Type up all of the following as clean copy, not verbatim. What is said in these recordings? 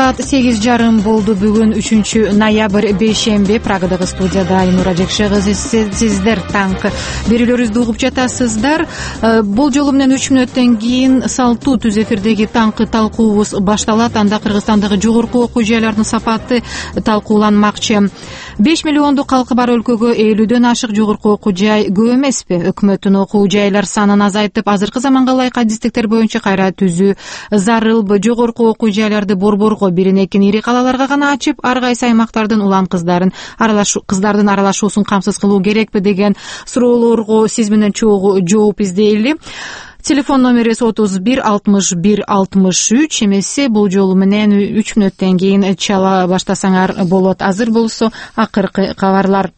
Саат 8:30 болду. Бүгүн 3 ноябрь бейшемби. Прагадагы студияда Айнура Жекше кызы. Сиздер таңкы берүүлөрүбүздү угуп жатасыздар. Бул жолу менен 3 мүнөттөн кийин салтуу түз эфирдеги таңкы талкуубуз башталат. Анда Кыргызстандагы жогорку окуу жайлардын сапаты талкууланмакчы. 5 миллионду калкы бар өлкөгө 50дөн ашык жогорку окуу жай көп эмеспи? Өкмөттүн окуу жайлар санын азайтып, азыркы заманга ылайык адистиктер боюнча кайра түзүү зарылбы? Жогорку окуу жайларды борборго биринекин ири калаларга гана ачып, ар кайсы аймактардын улан кыздардын аралашуусун камсыз кылуу керекпи деген суроолорго сиз менен чогуу жооп издейли. Телефон номерибиз 31 61 63. Эмесе бул жолу менен 3 мүнөттөн кийин чала баштасаңар болот. Азыр болсо акыркы кабарлар.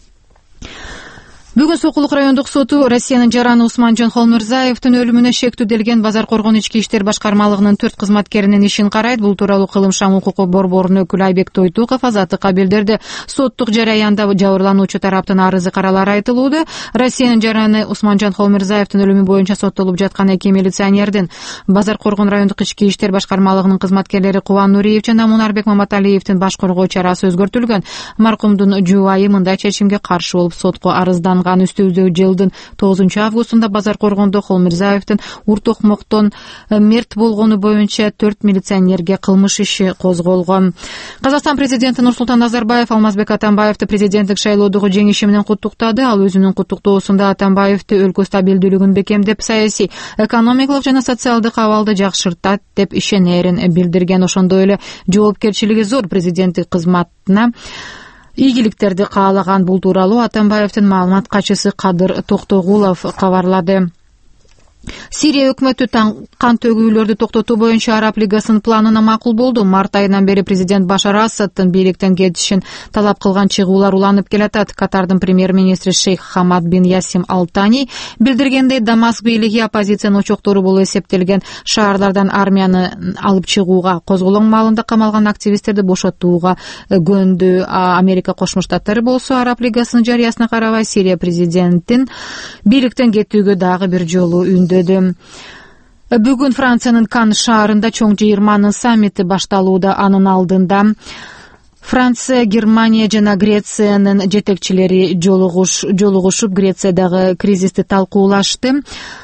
Бүгүн Сокулук райондук соту Россиянын жараны Усманжан Холмурзаевдин өлүмүнө шектүүделген Базар Коргон ички иштер башкармалыгынын 4 кызматкеринин ишин карайт. Бул тууралуу Кылым шам укугу борборунун өкүлү Айбек Тойтуков Азаттыкка билдирди. Соттук жараянда жабырлануучу тараптын арызы каралары айтылууда. Россиянын жараны Усманжан Холмурзаевдин өлүмү боюнча соттолуп жаткан 2 милиционердин Базар Коргон райондук ички иштер башкармалыгынын кызматкерлери Кубан Нуриев жана Мунарбек Маматалиевдин баш коргоо чарасы өзгөртүлгөн. Маркумдун жубайы мындай чечимге каршы болуп сотко арызданган. Үстүбүздө жылдын 9 августунда Базар Коргондо Холмурзаевдин урт окмоктон мерт болгону боюнча 4 милиционерге кылмыш иши козголгон. Казакстан президенти Нурсултан Назарбаев Алмазбек Атамбаевди президенттик шайлоодогу жеңиши менен куттуктады. Ал өзүнүн куттуктоосунда Атамбаевди өлкө стабилдүүлүгүн бекемдеп, саясий, экономикалык жана социалдык абалды жакшыртат деп ишенерин билдирген. Ошондой эле жоопкерчилиги зор президенттик кызматына ийгиликтерди каалаган. Бул тууралуу Атамбаевдин маалымат катчысы Кадыр Токтогулов кабарлады. Сирия өкмөтү кан төгүүлөрдү токтотуу боюнча Араб лигасынын планына макул болду. Март айынан бери президент Башар Асаддын бийликтен кетишин талап кылган чыгуулар уланып келатат. Катардын премьер-министри Шейх Хамад бин Ясим Алтани билдиргендей, Дамаск бийлиги оппозициянын очоктору болуп эсептелген шаарлардан армияны алып чыгууга, козголоң маалында камалган активисттерди бошотууга көндү. Америка Кошмо Штаттары болсо Араб лигасынын жарыясына карабай Сирия президентин бийликтен кетүүгө дагы бир жолу үндө. Бүгүн Франциянын Кан шаарында чоң жыйырманын саммити башталууда. Анын алдында Франция, Германия жана Грециянын жетекчилери жолугушуп Грециядагы кризисти талкуулашты.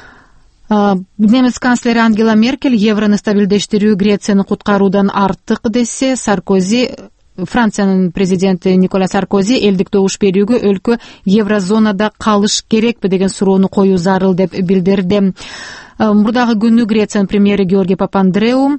Немец канцлери Ангела Меркель еврону стабилдештирүү Грецияны куткаруудан артык десе, Франциянын президенти Никола Саркози элдик добуш берүүгө өлкө еврозонада калыш керекпи деген суроону коюу зарыл деп билдирди. Мурдагы күнү Грециянын премьери Георгий Папандреу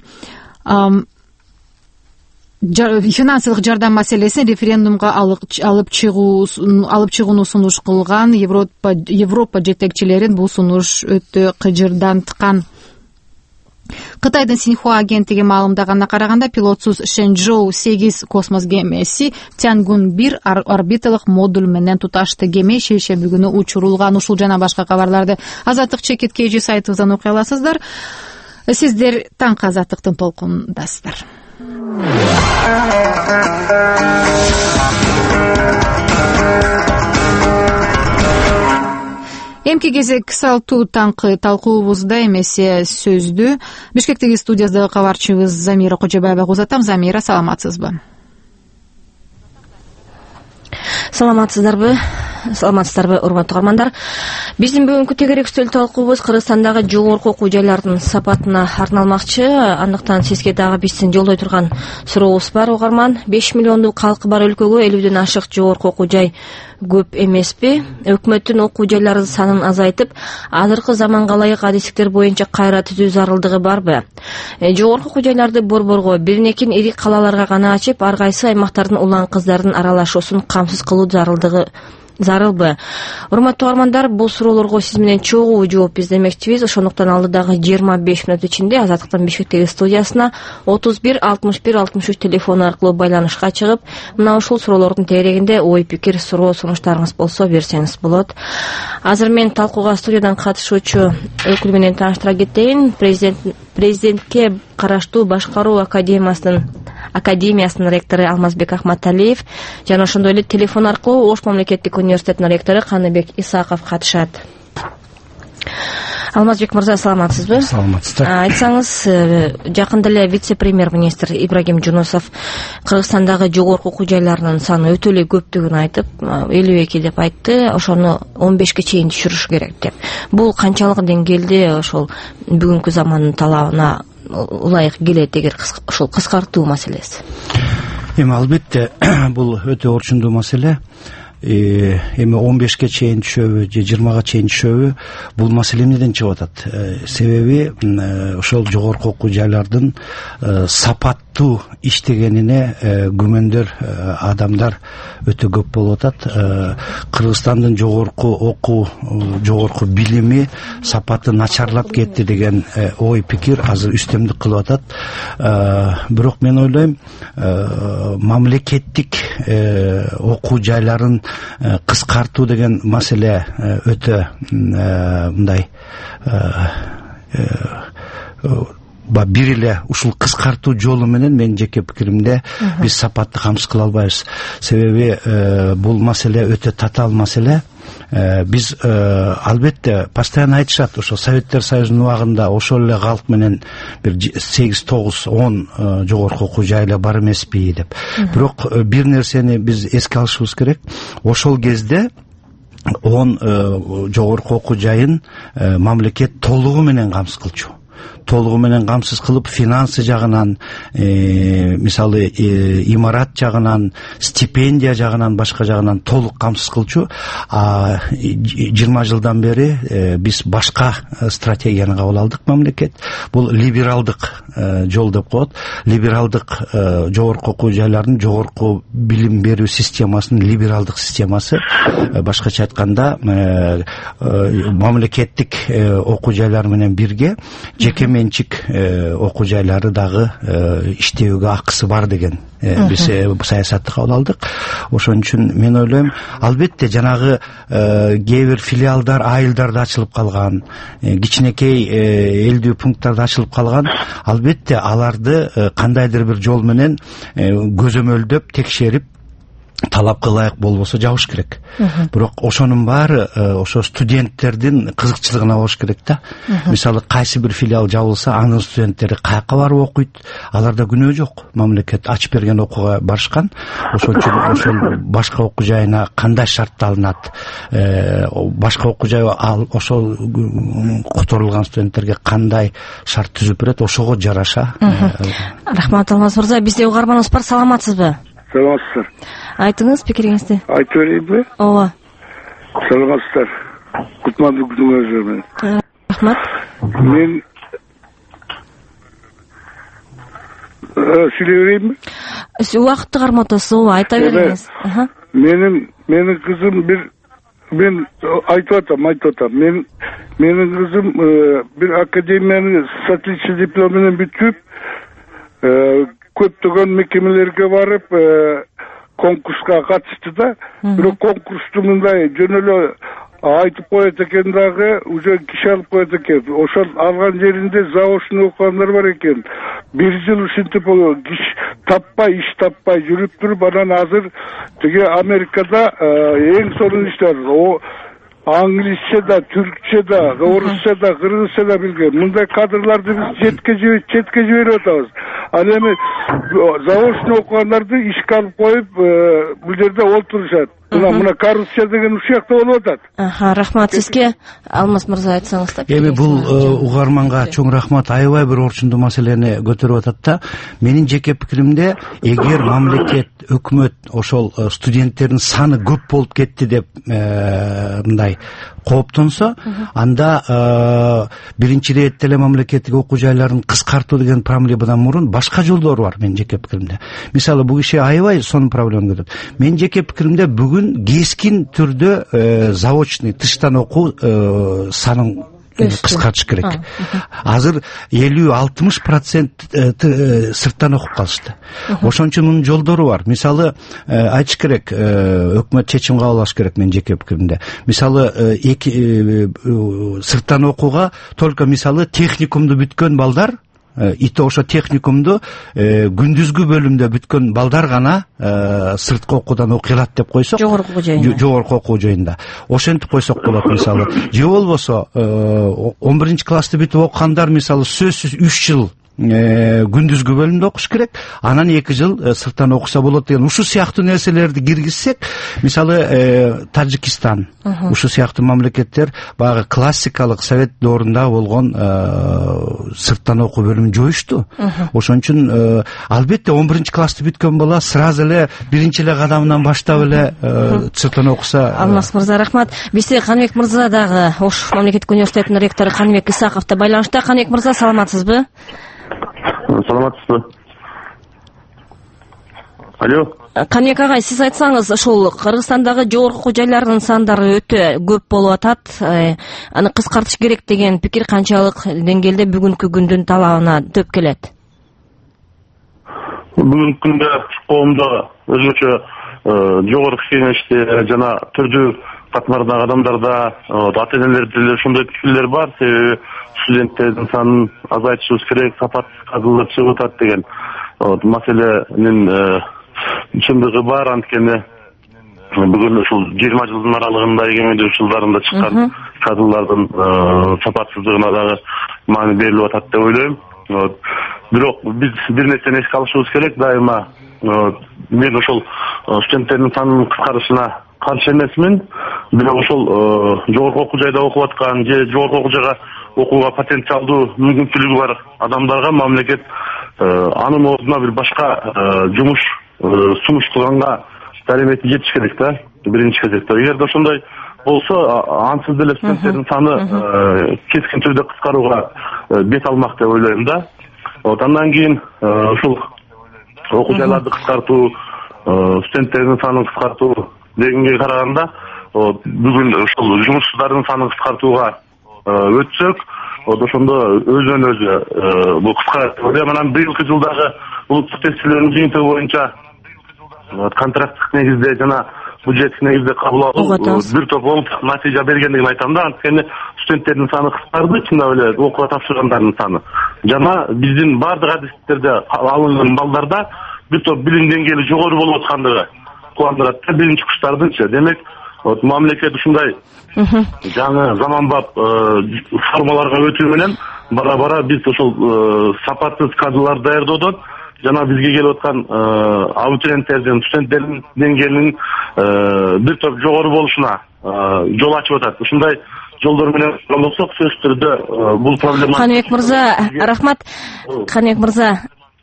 финансылык жардам маселесин референдумга алып чыгууну сунуш кылган. Европа жетекчилерин бул сунуш өтө кыжырданткан. Кытайдын Синьхуа агенттиги маалымдаганына караганда, пилотсуз Шэньчжоу 8 космос кемеси Тянгун-1 орбиталык модуль менен туташты. Кеме шейшембү учурулган. Ушул жана башка кабарларды Азаттык чекит KG сайтыбыздан окуй аласыздар. Сиздер таңкы Азаттыктын толкундасыздар. Эмки кезек салтуу таңкы талкуубузда эмесе сөздү Бишкектеги студиясындагы кабарчыбыз Замира Кожобаева узатам. Замира, саламатсызбы? Саламатсыздарбы, урматтуу каармандар. Биздин бүгүнкү тегерек үстөл талкуубуз Кыргызстандагы жогорку окуу жайлардын сапатына арналмакчы. Андыктан сизге дагы биздин жолдой турган сурообуз бар, угарман. 5 миллионду калкы бар өлкөгө 50дөн ашык жогорку окуу жай көп эмеспи? Өкмөттүн окуу жайларын санын азайтып, азыркы заманга ылайык адистиктер боюнча кайра түзүү зарылдыгы барбы? Жогорку окуу жайларды борборго биринекин ири калаларга гана ачып, ар кайсы аймактардын улан кыздардын аралашуусун камсыз кылуу зарылбы? Урматтуу каармандар, бул суроолорго сиз менен чогуу жооп издемекчибиз. Ошондуктан алдыдагы 25 мүнөт ичинде Азаттыктын Бишкектеги студиясына 31 61 63 телефону аркылуу байланышка чыгып, мына ушул суроолордун тегерегинде ой пикир, суроо сунуштарыңыз болсо берсеңиз болот. Азыр мен талкууга студиядан катышуучу өкүл менен тааныштыра кетейин. Президентке караштуу башкаруу академиясынын ректору Алмазбек Ахматалиев жана ошондой эле телефон аркылуу Ош мамлекеттик университетинин ректору Каныбек Исаков катышат. Алмазбек мырза, саламатсызбы? Саламатсыздар. Айтсаңыз, жакында эле вице-премьер-министр Ибрагим Жунусов Кыргызстандагы жогорку окуу жайларынын саны өтө эле көптүгүн айтып, 52 деп айтты, ошону 15ке чейин түшүрүш керек деп. Бул канчалык деңгээлде ошол бүгүнкү замандын талабына ылайык келет эгер ошол кыскартуу маселеси? Эми албетте бул өтө орчундуу маселе. Эми 15ке чейин түшөбү же 20га чейин түшөбү, бул маселе эмнеден чыгып атат? Себеби ошол жогорку окуу жайлардын сапаттуу иштегенине күмөндөр адамдар өтө көп болуп атат. Кыргызстандын жогорку билими сапаты начарлап кетти деген ой пикир азыр үстөмдүк кылып атат. Бирок мен ойлойм, мамлекеттик окуу жайларын кыскартуу деген маселе өтө мындай бир эле ушул кыскартуу жолу менен менин жеке пикиримде биз сапатты камсыз кыла албайбыз. Себеби бул маселе өтө татаал маселе. Биз албетте постоянно айтышат, ошо Советтер Союзунун убагында ошол эле калк менен бир 8-9-10 жогорку окуу жайла бар эмеспи деп. Бирок бир нерсени биз эске алышыбыз керек. Ошол кезде 10 жогорку окуу жайын мамлекет толугу менен камсыз кылчу. Толугу менен камсыз кылып, финансы жагынан, мисалы имарат жагынан, стипендия жагынан, башка жагынан толук камсыз кылчу. 20 жылдан бери биз башка стратегияны кабыл алдык. Мамлекет бул либералдык жол деп коет. Либералдык жогорку окуу жайлардын жогорку билим берүү системасынын либералдык системасы. Башкача айтканда, мамлекеттик окуу жайлар менен бирге жеке менчик окуу жайлары дагы иштөөгө акысы бар деген биз саясатты кабыл алдык. Ошон үчүн мен ойлойм, албетте жанагы кээ бир филиалдар айылдарда ачылып калган, кичинекей элдүү пункттарда ачылып калган, албетте аларды кандайдыр бир жол менен көзөмөлдөп, текшерип, талапка ылайык болбосо жабыш керек. Бирок ошонун баары ошо студенттердин кызыкчылыгына болуш керек да. Мисалы кайсы бир филиал жабылса, анын студенттери каяка барып окуйт? Аларда күнөө жок. Мамлекет ачып берген окууга барышкан. Ошон үчүн ошол башка окуу жайына кандай шарт алынат? Башка окуу жай ошол которулган студенттерге кандай шарт түзүп берет? Ошого жараша. Рахмат, Алмаз мырза. Бизде угарманыбыз бар, саламатсызбы? Саламатсыздар. Айтыңыз пикириңизди. Айтып берейинби? Ооба. Саламатсыздар. Кутмандуу күнүңөр менен. Рахмат. Мен сүйлөй берейинби? Убакытты карматасыз, ооба, айта бериңиз. Менин кызым мен айтып атам. Менин кызым бир академияны с отличный диплом менен бүтүп, көптөгөн мекемелерге барып, конкурска катышты да. Бирок конкурсту мындай жөн эле айтып коет экен дагы, уже киши алып коет экен. Ошол алган жеринде заочный окугандар бар экен. 1 жыл ушинтип иш таппай жүрүп туруп, анан азыр тиги Америкада эң сонун иштер. Англисче да, түркче да, орусча да, кыргызча да билген. Мындай кадрларды биз четке жиберип атабыз. Ал эми заочный окугандарды ишке алып коюп, бул жерде олтурушат. Мына коррупция деген ушул жакта болуп атат. Рахмат сизге. Алмаз мырза, айтсаңыз да. Эми бул угарманга чоң рахмат, аябай бир орчундуу маселени көтөрүп атат да. Менин жеке пикиримде, эгер мамлекет, өкмөт ошол студенттердин саны көп болуп кетти деп мындай кооптонсо, анда биринчи иретте эле мамлекеттик окуу жайларын кыскартуу деген проблемадан мурун башка жолдор бар менин жеке пикиримде. Мисалы, бул киши аябай сонун проблема көрөт. Менин жеке пикиримде бүгүн кескин түрдө заочный тыштан окуу санын кыскартыш керек. Азыр 50-60% сырттан окуп калышты. Ошон үчүн мунун жолдору бар. Мисалы, айтыш керек, өкмөт чечим кабыл алыш керек менин жеке пикиримде. Мисалы, сырттан окууга только мисалы техникумду бүткөн балдар ИТО ошо техникумду күндүзгү бөлүмдө бүткөн балдар гана сырткы окуудан окуй алат деп койсок, жогорку окуу жайында ошентип койсок болот мисалы. Же болбосо 11-классты бүтүп окугандар мисалы сөзсүз 3 жыл күндүзгү бөлүмдө окуш керек, анан 2 жыл сырттан окуса болот деген ушул сыяктуу нерселерди киргизсек, мисалы Тажикистан, ушул сыяктуу мамлекеттер баягы классикалык совет доорунда болгон сырттан окуу бөлүмүн жоюшту. Ошон үчүн албетте 11-классты бүткөн бала сразу эле биринчи эле кадамынан баштап эле сырттан окуса. Алмаз мырза, рахмат. Бизде Каныбек мырза дагы Ош мамлекеттик университетинин ректору Каныбек Исаков да байланышта. Каныбек мырза, саламатсызбы? Саламатсызбы. Алло. Каныбек агай, сиз айтсаңыз, ошол Кыргызстандагы жогорку окуу жайлардын сандары өтө көп болуп атат. Аны кыскартыш керек деген пикир канчалык деңгээлде бүгүнкү күндүн талабына төп келет? Бүгүнкү күндө коомдо өзгөчө жогорку кеңеште жана түрдүү катмардагы адамдарда, ата-энелерде ошондой пикирлер бар. Себеби студенттердин санын азайтышыбыз керек, сапатсыз кадрлар чыгып атат деген маселенин чындыгы бар. Анткени бүгүн ушул 20 жылдын аралыгында эгемендик жылдарында чыккан кадрлардын сапатсыздыгына дагы маани берилип атат деп ойлойм. Бирок биз бир нерсени эске алышыбыз керек дайыма. Мен ошол студенттердин санынын кыскарышына каршы эмесмин. Бирок ошол жогорку окуу жайда окуп аткан же жогорку окуу жайга окууга потенциалдуу мүмкүнчүлүгү бар адамдарга мамлекет анын ордуна бир башка жумуш сунуштуганга даремети жетиш керек да, биринчи кезекте. Эгерде ошондой болсо, ансыз деле студенттердин саны кескин түрдө кыскарууга бет алмак деп ойлойм да. Андан кийин ушул окуу жайларды кыскартуу, студенттердин санын кыскартуу дегенге караганда, бүгүн ушул жумушсуздардын санын кыскартууга өтсөк, ошондо өзүнөн өзү бул кыскарат деп ойлойм. Анан быйылкы жылдагы улуттук тестилердин жыйынтыгы боюнча контракттык негизде жана бюджеттик негизде кабыл алуу бир топ оң натыйжа бергендигин айтам да. Анткени студенттердин саны кыскарды, чындап эле окууга тапшыргандардын саны. Жана биздин бардык адистиктерде алынган балдарда бир топ билим деңгээли жогору болуп аткандыгы кубандырат да, биринчи курстардынчы. Демек, мамлекет ушундай жаңы заманбап формаларга өтүү менен бара-бара биз ошол сапатсыз кадрларды даярдоодон жана бизге келип аткан абитуриенттердин, студенттердин деңгээлинин бир топ жогору болушуна жол ачып атат. Ушундай жолдор менен болсок, сөзсүз түрдө бул проблема. Каныбек мырза, рахмат. Каныбек мырза,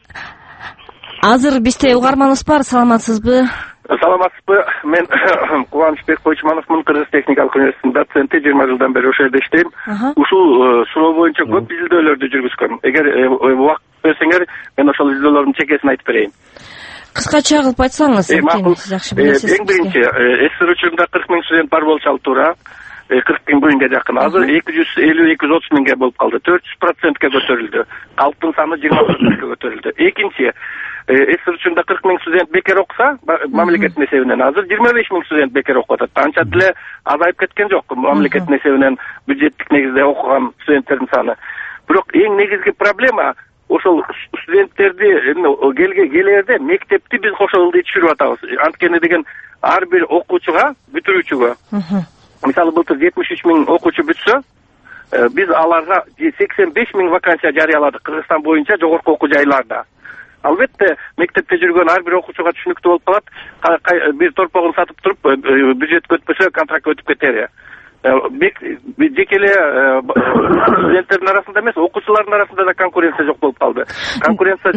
азыр бизде угарманыбыз бар, саламатсызбы? Саламатсызбы. Мен Кубанычбек Койчумановмун, Кыргыз техникалык университетинин доценти, 20 жылдан бери ошол жерде иштейм. Ушул суроо боюнча көп изилдөөлөрдү жүргүзгөм. Эгер убакыт берсеңер, мен ошол изилдөөлөрдүн чекесин айтып берейин. Кыскача кылып айтсаңыз, жакшы билесиз. Эң биринчи, СССР учурунда 40 000 студент бар болчу, туура. 40 000 жакын. Азыр 250-230 000 болуп калды. 400%га көтөрүлдү. Калктын саны 20%га көтөрүлдү. Экинчи, СССР учурунда 40 000 студент бекер окуса, мамлекеттин эсебинен азыр 25 000 студент бекер окуп атат. Анча деле азайып кеткен жок мамлекеттин эсебинен бюджеттик негизде окуган студенттердин саны. Бирок эң негизги проблема ошол студенттерди келерде мектепти биз кошо ылдый түшүрүп атабыз. Анткени деген ар бир окуучуга, бүтүрүүчүгө, мисалы былтыр 73 000 окуучу бүтсө, биз аларга 85 000 вакансия жарыяладык Кыргызстан боюнча жогорку окуу жайларда. Албетте мектепте жүргөн ар бир окуучуга түшүнүктүү болуп калат. Бир торпогун сатып туруп, бюджет өтпөсө контракт өтүп кетер. Жеке эле студенттердин арасында эмес, окуучулардын арасында да конкуренция жок болуп калды. Конкуренция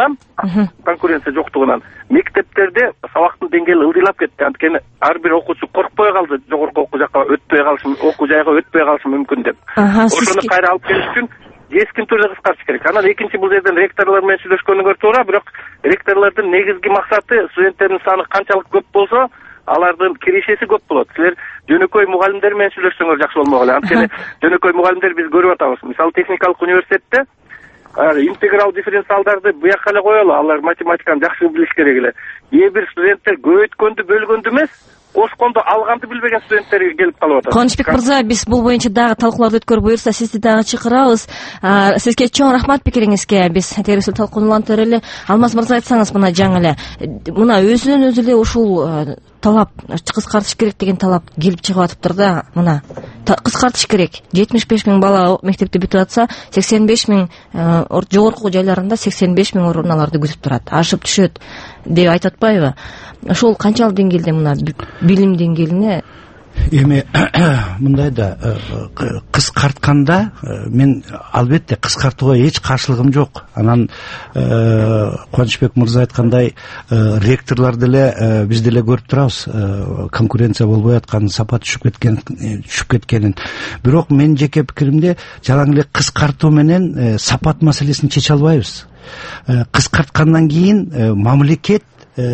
жоктугунан мектептерде сабактын деңгээли ылдыйлап кетти. Анткени ар бир окуучу коркпой калды, жогорку окуу жакка өтпөй калышы, окуу жайга өтпөй калышы мүмкүн деп. Ошону кайра алып келиш үчүн кескин түрдө кыскартыш керек. Анан экинчи, бул жерден ректорлор менен сүйлөшкөнүңөр туура, бирок ректорлордун негизги максаты студенттердин саны канчалык көп болсо, алардын кирешеси көп болот. Силер жөнөкөй мугалимдер менен сүйлөшсөңөр жакшы болмок эле. Анткени жөнөкөй мугалимдер биз көрүп атабыз. Мисалы техникалык университетте интеграл дифференциалдарды буяка эле коелу. Алар математиканы жакшы билиш керек эле. Бир студенттер көбөйткөндү, бөлгөндү эмес, ошконду алганды билбеген студенттер келип калып атат. Кубанычбек мырза, биз бул боюнча дагы талкууларды өткөрүп буюрса сизди дагы чакырабыз. Сизге чоң рахмат пикириңизге. Биз тегересиз талкууну улантып эле. Алмаз мырза, айтсаңыз мына жаңы эле мына өзүнөн өзү эле ушул талап кыскартыш керек деген талап келип чыгып атыптыр да. Мына кыскартыш керек. 75 000 бала мектепти бүтүп атса, 85 000 жогорку окуу жайларында 85 000 оруналарды күтүп турат. Ашып түшөт деп айтып атпайбы? Ошол канчалык деңгээлде мына билим деңгээлине эми мындай да кыскартканда мен албетте кыскартууга эч каршылыгым жок. Анан Кубанычбек мырза айткандай ректорлор деле биз деле көрүп турабыз конкуренция болбой атканын, сапат түшүп кеткенин. Бирок менин жеке пикиримде жалаң эле кыскартуу менен сапат маселесин чече албайбыз. Кыскарткандан кийин мамлекет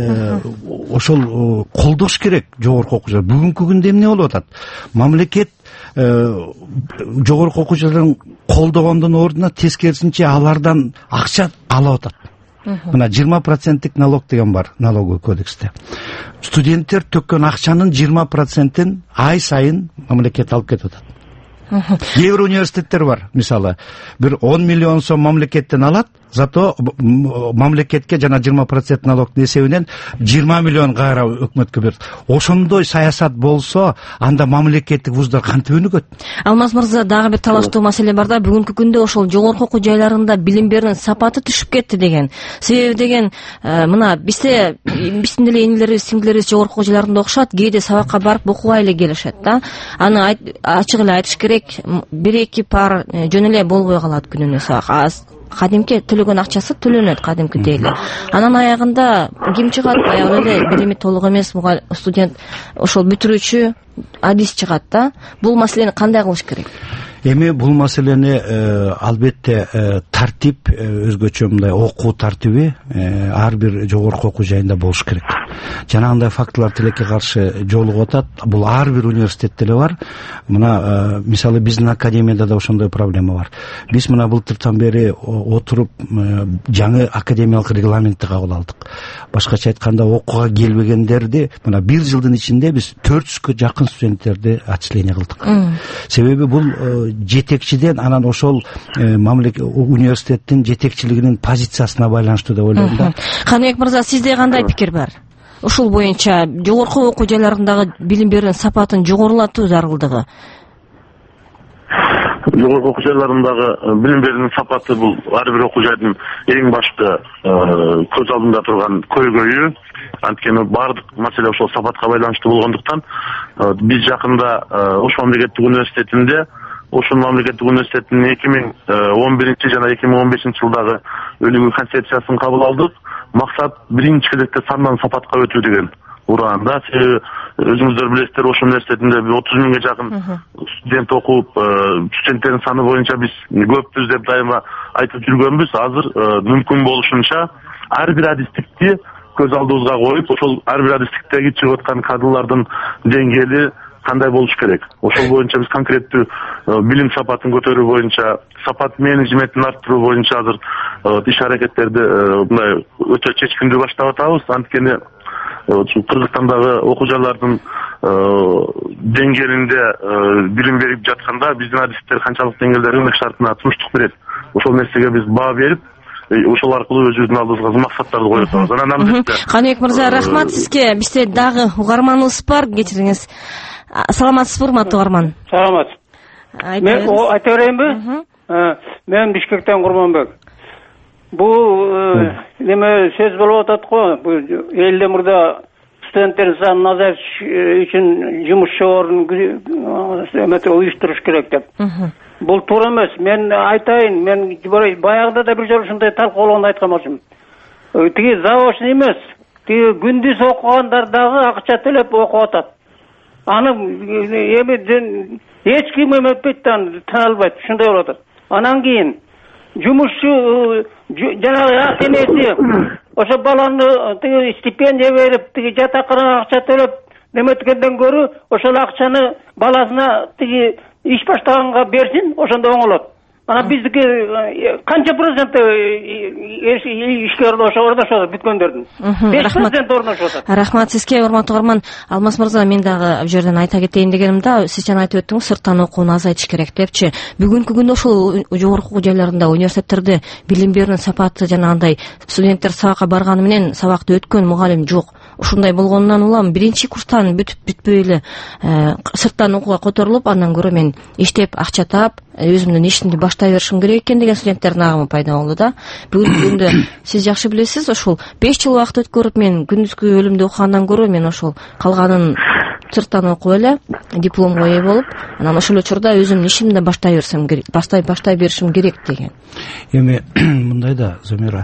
ошол колдош керек жогорку окуу жайлар. Бүгүнкү күндө эмне болуп атат? Мамлекет жогорку окуу жайларын колдогондун ордуна тескерисинче алардан акча алып атат. Мына 20% налог деген бар налоговый кодексте. Студенттер төккөн акчанын 20%-ин ай сайын мамлекет алып кетип атат. Кээ бир университеттер бар, мисалы, бир 10 миллион сом мамлекеттен алат, зато мамлекетке жана 20% налогдун эсебинен 20 миллион кайра өкмөткө берет. Ошондой саясат болсо, анда мамлекеттик вуздар кантип өнүгөт? Алмаз мырза, дагы бир талаштуу маселе бар да, бүгүнкү күндө ошол жогорку окуу жайларында билим берүүнүн сапаты түшүп кетти деген. Себеби деген, мына биздин деле энелерибиз, сиңдилерибиз жогорку окуу жайларында окушат, кээде сабакка барып окубай эле келишет да. Аны ачык эле айтыш керек, 1-2 пар жөн эле болбой калат күнүнө сабак. Кадимки төлөгөн акчасы төлөнөт кадимкидей эле. Анан аягында ким чыгат? Аягында эле билими толук эмес студент, ошол бүтүрүүчү адис чыгат да. Бул маселени кандай кылыш керек? Эми бул маселени албетте тартип, өзгөчө мындай окуу тартиби ар бир жогорку окуу жайында болуш керек. Жанагындай фактылар тилекке каршы жолугуп атат. Бул ар бир университетте эле бар. Мына мисалы биздин академияда да ошондой проблема бар. Биз мына былтыртан бери отуруп жаңы академиялык регламентти кабыл алдык. Башкача айтканда, окууга келбегендерди мына 1 жылдын ичинде биз 400гө жакын студенттерди отчисление кылдык. Себеби бул жетекчиден, анан ошол университеттин жетекчилигинин позициясына байланыштуу деп ойлойм да. Каныбек мырза, сизде кандай пикир бар? Ушул боюнча жогорку окуу жайларындагы билим берүүнүн сапатын жогорулатуу зарылдыгы. Жогорку окуу жайларындагы билим берүүнүн сапаты бул ар бир окуу жайдын эң башкы көз алдында турган көйгөйү. Анткени баардык маселе ошол сапатка байланыштуу болгондуктан биз жакында Ош мамлекеттик университетинде Ошол мамлекеттик университеттин 2011 жана 2015 жылдагы өнүгүү концепциясын кабыл алдык. Максат биринчи кезекте сандан сапатка өтүү деген ураанда. Өзүңүздөр билесиздер, Ош университетинде 30 миңге жакын студент окуп, студенттердин саны боюнча биз көппүз деп дайыма айтып жүргөнбүз. Азыр мүмкүн болушунча ар бир адистикти көз алдыбызга коюп, ошол ар бир адистиктеги чыгып аткан кадрлардын деңгээли кандай болуш керек? Ошол боюнча биз конкреттүү билим сапатын көтөрүү боюнча, сапат менеджментин арттыруу боюнча азыр иш-аракеттерди мындай өтө чечкиндүү баштап атабыз. Анткени Кыргызстандагы окуу жайлардын деңгээлинде билим берип жатканда биздин адистер канчалык деңгээлде рынок шартына туруштук берет. Ошол нерсеге биз баа берип, ошол аркылуу өзүбүздүн алдыбызга максаттарды коюп атабыз. Анан албетте. Каныбек мырза, рахмат сизге. Бизде дагы угарманыбыз бар, кечириңиз. Саламатсызбы, урматтуу угарман? Саламат. Мен айта берейинби? Мен Бишкектен Курманбек. Бул неме сөз болуп атат го, бул элде мурда студенттердин санын азайтыш үчүн жумуш ордун уюштуруш керек деп. Бул туура эмес. Мен айтайын, мен баягыда да бир жолу ушундай талкуулоогонду айткан болчумун. Тиги заочный эмес, тиги күндүз окугандар дагы акча төлөп окуп атат. Аны эми эч ким эметпейт да, тана албайт, ушундай болуп атат. Анан кийин жумушчу жанагы ак энеси ошо баланы тиги стипендия берип, тиги жатаканага акча төлөп неметкенден көрү ошол акчаны баласына тиги иш баштаганга берсин, ошондо оңолот. Ана биздики канча процент ишке орношот бүткөндөрдүн? 5% орношуп атат. Рахмат сизге, урматтуу угарман. Алмаз мырза, мен дагы бу жерден айта кетейин дегеним да, сиз жана айтып өттүңүз, сырттан окууну азайтыш керек депчи. Бүгүнкү күндө ушул жогорку окуу жайларында, университеттерде билим берүүнүн сапаты жанагындай студенттер сабакка барганы менен сабакты өткөн мугалим жок. Ушундай болгонунан улам биринчи курстан бүтпөй эле сырттан окууга которулуп, андан көрө мен иштеп акча таап, өзүмдүн ишимди баштай беришим керек экен деген студенттердин агымы пайда болду да. Бүгүнкү күндө сиз жакшы билесиз, ошол 5 жыл убакыт өткөрүп мен күндүзгү бөлүмдө окугандан көрө мен ошол калганын сырттан окуп эле дипломго ээ болуп, анан ошол учурда өзүмдүн ишимди баштай беришим керек деген. Эми мындай да, Замира,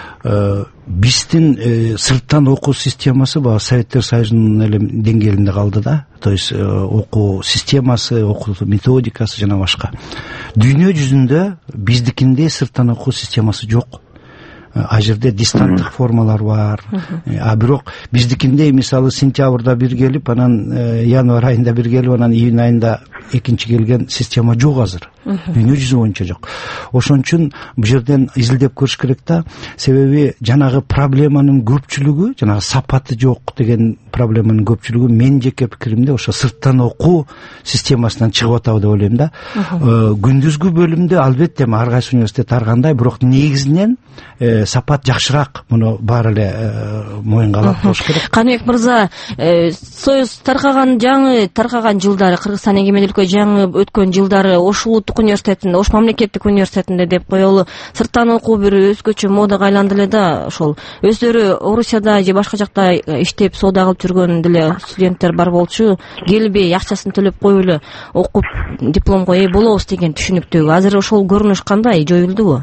биздин сырттан окуу системасы баягы Советтер Союзунун эле деңгээлинде калды да. То есть окуу системасы, окуу методикасы жана башка. Дүйнө жүзүндө биздикиндей сырттан окуу системасы жок. А жерде дистанттык формалар бар. А бирок биздикиндей мисалы сентябрда бир келип, анан январь айында бир келип, анан июнь айында экинчи келген система жок азыр. Дүйнө жүзү боюнча жок. Ошон үчүн бул жерден изилдеп көрүш керек да. Себеби жанагы проблеманын көпчүлүгү, жанагы сапаты жок деген проблеманын көпчүлүгү мен жеке пикиримде ошо сырттан окуу системасынан чыгып атабы деп ойлойм да. Күндүзгү бөлүмдө албетте ар кайсы университет ар кандай, бирок негизинен сапат жакшыраак, муну баары эле моюнга алып болуш керек. Каныбек мырза, Союз таркаган жылдары, Кыргызстан эгемендүүлүккө жаңы өткөн жылдары Ош улуттук университетинде, Ош мамлекеттик университетинде деп коелу, сырттан окуу бир өзгөчө модага айланды эле да. Ошол өздөрү Орусияда же башка жакта иштеп соода кылып жүргөн деле студенттер бар болчу, келбей акчасын төлөп коюп эле окуп дипломго ээ болобуз деген түшүнүктөгү. Азыр ошол көрүнүш кандай, жоюлдубу?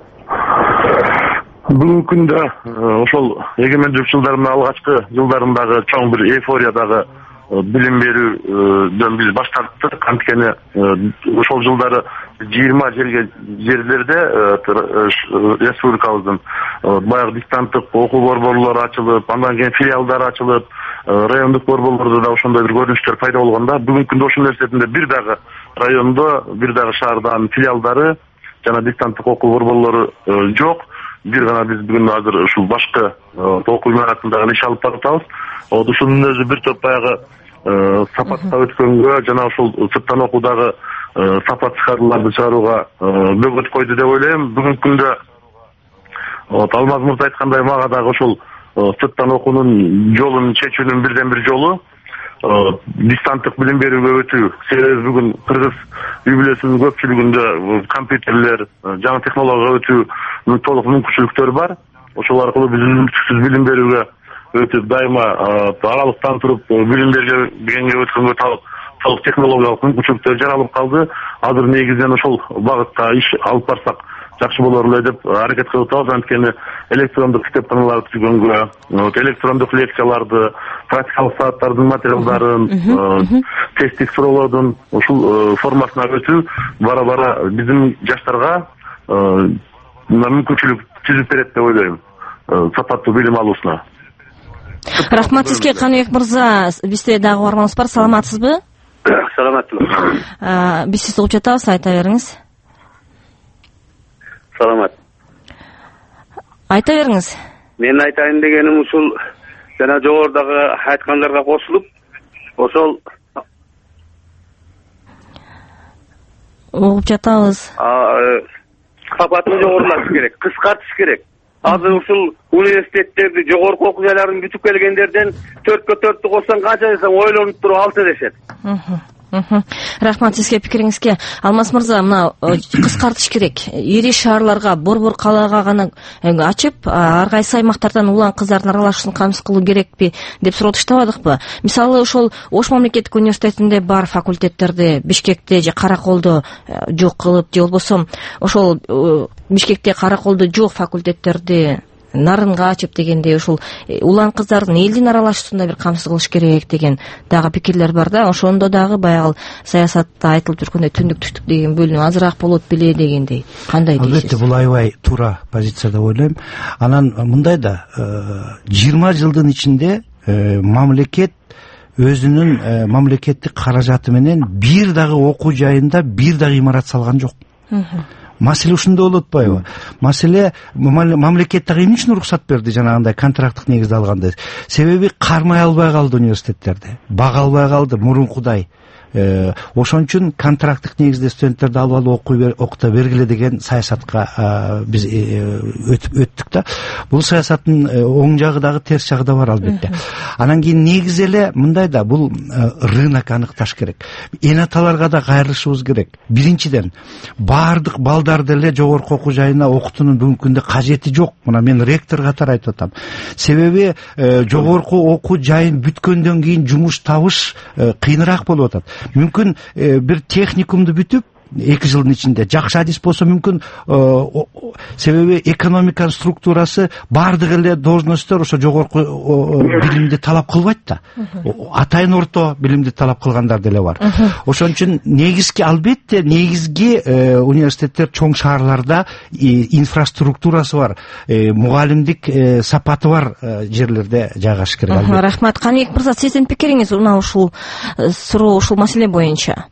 Бүгүнкү күндө ошол эгемендүүлүк жылдарынын алгачкы жылдарындагы чоң бир эйфориядагы билим берүүдөн биз баш тарттык. Анткени ошол жылдары 20 жерлерде республикабыздын баягы дистанттык окуу борборлору ачылып, андан кийин филиалдар ачылып, райондук борборлордо да ошондой бир көрүнүштөр пайда болгон да. Бүгүнкү күндө Ош университетинде бир дагы райондо, бир дагы шаардан филиалдары жана дистанттык окуу борборлору жок. Бир гана биз бүгүн азыр ушул башкы окуу имаратында иш алып баратабыз. Ушунун өзү бир топ баягы сапатка өткөнгө жана ушул сырттан окуудагы сапат чыгарууларды чыгарууга бөгөт койду деп ойлойм. Бүгүнкү күндө Алмаз мырза айткандай мага дагы ушул сырттан окуунун жолун чечүүнүн бирден бир жолу дистанттык билим берүүгө өтүү. Себеби бүгүн кыргыз үй бүлөсүнүн көпчүлүгүндө компьютерлер, жаңы технологияга өтүүнүн толук мүмкүнчүлүктөрү бар. Ошол аркылуу биз үздүксүз билим берүүгө өтүп, дайыма аралыктан туруп билим бергенге өткөнгө толук технологиялык мүмкүнчүлүктөр жаралып калды. Азыр негизинен ошол багытта иш алып барсак жакшы болор эле деп аракет кылып атабыз. Анткени электрондук китепканаларды түзгөнгө, электрондук лекцияларды, практикалык сааттардын материалдарын, тесттик суроолордун ушул формасына өтүү бара-бара биздин жаштарга мүмкүнчүлүк түзүп берет деп ойлойм, сапаттуу билим алуусуна. Рахмат сизге, Каныбек мырза. Бизде дагы угарманыбыз бар. Саламатсызбы? Саламатсызбы. Биз сизди угуп жатабыз, айта бериңиз. Саламат. Айта бериңиз. Мен айтайын дегеним ушул жана жогорудагы айткандарга кошулуп, ошол угуп жатабыз. Сапатын жогорулатыш керек, кыскартыш керек. Азыр ушул университеттерди, жогорку окуу жайларын бүтүп келгендерден 4/4 кошсоң канча десең ойлонуп туруп 6 дешет. Рахмат сизге, пикириңизге. Алмаз мырза, мына кыскартыш керек. Ири шаарларга, борбор калаага гана ачып, ар кайсы аймактардан улан кыздардын аралашуусун камсыз кылуу керекпи деп суроо таштабадыкпы? Мисалы, ошол Ош мамлекеттик университетинде бар факультеттерди Бишкекте же Караколдо жок кылып, же болбосо ошол Бишкекте, Караколдо жок факультеттерди нарынга ачып дегендей, ушул улан кыздардын элдин аралашуусунда бир камсыз кылыш керек деген дагы пикирлер бар да. Ошондо дагы баягы саясатта айтылып жүргөндөй түндүк түштүк деген бөлүнүү азыраак болот беле дегендей. Кандай дейсиз? Албетте бул аябай туура позиция деп ойлойм. Анан мындай да, 20 жылдын ичинде мамлекет өзүнүн мамлекеттик каражаты менен бир дагы окуу жайында бир дагы имарат салган жок. Маселе ушунда болуп атпайбы? Маселе мамлекет дагы эмне үчүн уруксат берди жанагындай контракттык негизде алганды? Себеби кармай албай калды университеттерди. Бага албай калды мурункудай. Ошон үчүн контракттык негизде студенттерди алып окута бергиле деген саясатка биз өттүк да. Бул саясаттын оң жагы дагы терс жагы да бар албетте. Анан кийин негизи эле мындай да, бул рынок аныкташ керек. Эн аталарга да кайрылышыбыз керек. Биринчиден, баардык балдарды эле жогорку окуу жайына окутуунун бүгүнкү күндө кажети жок. Мына мен ректор катары айтып атам. Себеби жогорку окуу жайын бүткөндөн кийин жумуш табыш кыйыныраак болуп атат. Мүмкүн бир техникумду бүтүп 2 жылдын ичинде жакшы адис болсо мүмкүн, себеби экономиканын структурасы баардык эле должностьтор ошо жогорку билимди талап кылбайт да. Атайын орто билимди талап кылгандар деле бар. Ошон үчүн негизги, албетте негизги университеттер чоң шаарларда инфраструктурасы бар, мугалимдик сапаты бар жерлерде жайгашыш керек. Рахмат. Каныбек мырза, сиздин пикириңиз мына ушул суроо, ушул маселе боюнча?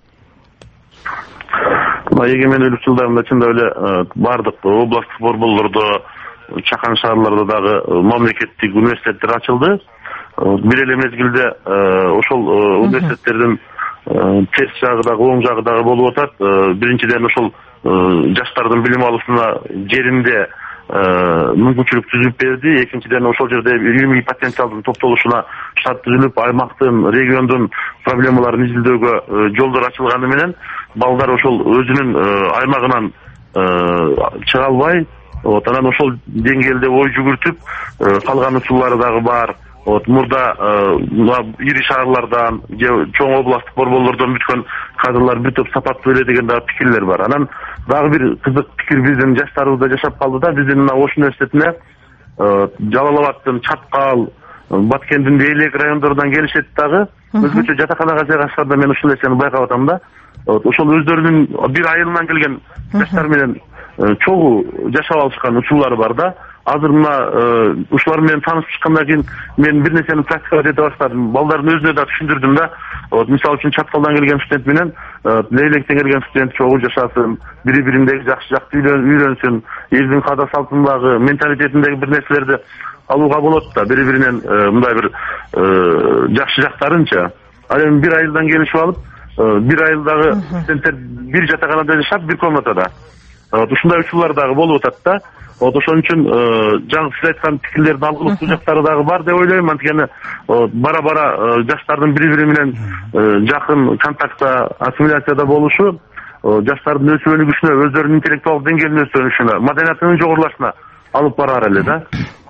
Эгемендүүлүк жылдарында чындап эле баардык областтык борборлордо, чакан шаарларда дагы мамлекеттик университеттер ачылды. Бир эле мезгилде ошол университеттердин терс жагы дагы, оң жагы дагы болуп атат. Биринчиден ошол жаштардын билим алуусуна жеринде мүмкүнчүлүк түзүп берди. Экинчиден, ошол жерде илимий потенциалдын топтолушуна штат түзүлүп, аймактын, региондун проблемаларын изилдөөгө жолдор ачылганы менен балдар ошол өзүнүн аймагынан чыга албай, анан ошол деңгээлде ой жүгүртүп калган учурлары дагы бар. Мурда ири шаарлардан, чоң областтык борборлордон бүткөн кадрлар бир топ сапаттуу эле деген дагы пикирлер бар. Анан дагы бир кызык пикир биздин жаштарыбызда жашап калды да. Биздин мына Ош университетине Жалал Абадтын, Чаткал, Баткендин Элек райондорунан келишет дагы. Өзгөчө жатаканага жайгашканда мен ушул нерсени байкап атам да. Ошол өздөрүнүн бир айылынан келген жаштар менен чогуу жашап алышкан учурлары бар да. Азыр мына ушулар менен таанышып чыккандан кийин мен бир нерсени практикалап эте баштадым. Балдардын өзүнө да түшүндүрдүм да. Мисалы үчүн Чаткалдан келген студент менен Лейлектен келген студент чогуу жашасын, бири-бириндеги жакшы жакты үйрөнсүн, элдин каада салтындагы, менталитетиндеги бир нерселерди алууга болот да. Бири-биринен мындай бир жакшы жактарынча. Ал эми бир айылдан келишип алып, бир айылдагы студенттер бир жатаканада жашап, бир комнатада. Ушундай учурлар дагы болуп атат да. Ошон үчүн жаңы сиз айткан пикирлердин алгылыктуу жактары дагы бар деп ойлойм. Анткени бара-бара жаштардын бири-бири менен жакын контактта, ассимиляцияда болушу жаштардын өсүп өнүгүшүнө, өздөрүнүн интеллектуалдык деңгээлинин өсүшүнө, маданиятынын жогорулашына алып барар эле да.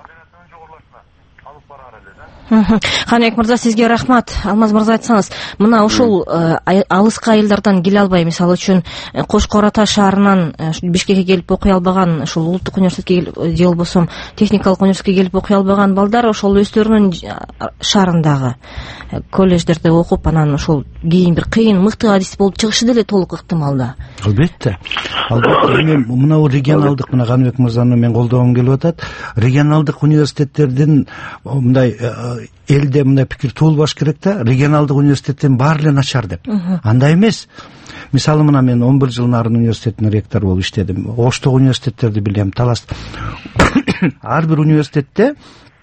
Каныбек мырза, сизге рахмат. Алмаз мырза, айтсаңыз, мына ушул алыскы айылдардан келе албай, мисалы үчүн Кошкор Ата шаарынан Бишкекке келип окуй албаган, ушул улуттук университетке же болбосо техникалык университетке келип окуй албаган балдар ошол өздөрүнүн шаарындагы колледждерде окуп, анан ошол кийин бир кыйын, мыкты адис болуп чыгышы деле толук ыктымал да. Албетте. Эми мына регионалдык, мына Каныбек мырзаны мен колдогум келип атат. Регионалдык университеттердин мындай элде мындай пикир туулбаш керек да. Регионалдык университеттен баары эле начар деп. Андай эмес. Мисалы мына мен 11 жыл Нарын университетинин ректору болуп иштедим. Оштогу университеттерди билем, талас. Ар бир университет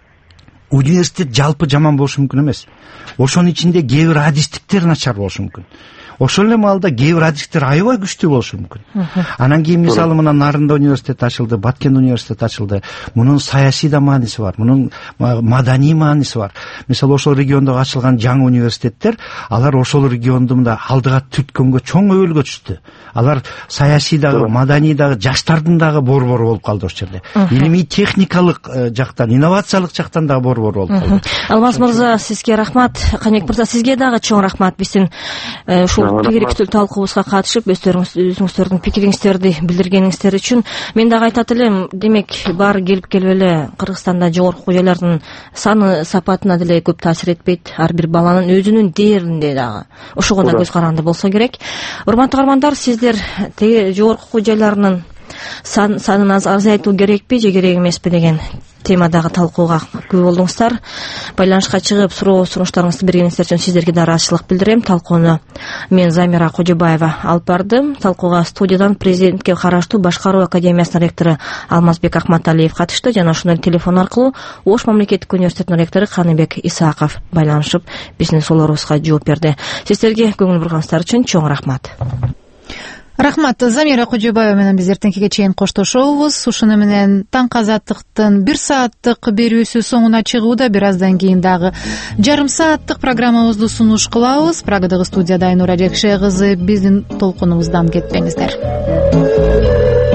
жалпы жаман болушу мүмкүн эмес. Ошонун ичинде кээ бир адистиктер начар болушу мүмкүн. Ошол эле маалда кээ бир адистиктер аябай күчтүү болушу мүмкүн. Анан кийин мисалы мына Нарында университет ачылды, Баткен университет ачылды. Мунун саясий да мааниси бар, мунун маданий мааниси бар. Мисалы ошол региондо ачылган жаңы университеттер, алар ошол регионду мында алдыга түрткөнгө чоң өбөлгө түштү. Алар саясий дагы, маданий дагы, жаштардын дагы борбору болуп калды ошол жерде. Илимий техникалык жактан, инновациялык жактан дагы борбору болуп калды. Алмаз мырза, сизге рахмат. Каныбек мырза, сизге дагы чоң рахмат. Биздин ушул тегеректүү талкуубузга катышып, өзүңүздөрдүн пикириңиздерди билдиргениңиздер үчүн. Мен дагы айтат элем, демек баары келип эле Кыргызстанда жогорку окуу жайлардын саны, сапатына деле көп таасир этпейт. Ар бир баланын өзүнүн дээрлинде дагы ошого да көз каранды болсо керек. Урматтуу каармандар, сиздер жогорку окуу жайларынын санын азайтуу керекпи же керек эмеспи деген темадагы талкууга күбө болдуңуздар. Байланышка чыгып сунуштарыңызды бергениңиздер үчүн сиздерге да ыраазычылык билдирем. Талкууну мен Замира Кожобаева алып бардым. Талкууга студиядан президентке караштуу Башкаруу академиясынын ректору Алмазбек Акматалиев катышты жана ошондой телефон аркылуу Ош мамлекеттик университетинин ректору Каныбек Исаков байланышып биздин суроолорубузга жооп берди. Сиздерге көңүл бурганыңыздар үчүн чоң рахмат. Рахмат. Замира Кожобаева менен биз эртеңкиге чейин коштошобуз. Ушуну менен Таңкы Азаттыктын 1 сааттык берүүсү соңуна чыгууда. Бир аздан кийин дагы жарым сааттык программабызды сунуш кылабыз. Прагадагы студияда Айнура Жекше кызы. Биздин толкунубуздан кетпеңиздер.